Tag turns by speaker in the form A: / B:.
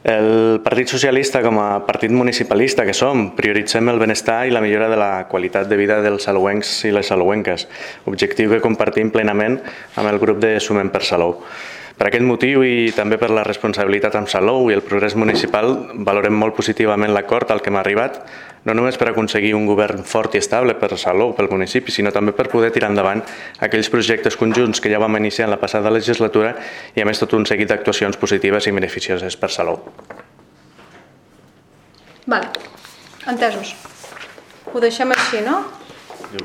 A: El Partit Socialista, com a partit municipalista que som, prioritzem el benestar i la millora de la qualitat de vida dels salouencs i les salouenques, objectiu que compartim plenament amb el grup de Sumem per Salou. Per aquest motiu i també per la responsabilitat amb Salou i el progrés municipal, valorem molt positivament l'acord al que hem arribat, no només per aconseguir un govern fort i estable per Salou, pel municipi, sinó també per poder tirar endavant aquells projectes conjunts que ja vam iniciar en la passada legislatura i a més tot un seguit d'actuacions positives i beneficioses per Salou.
B: Vale, entesos. Ho deixem així, no?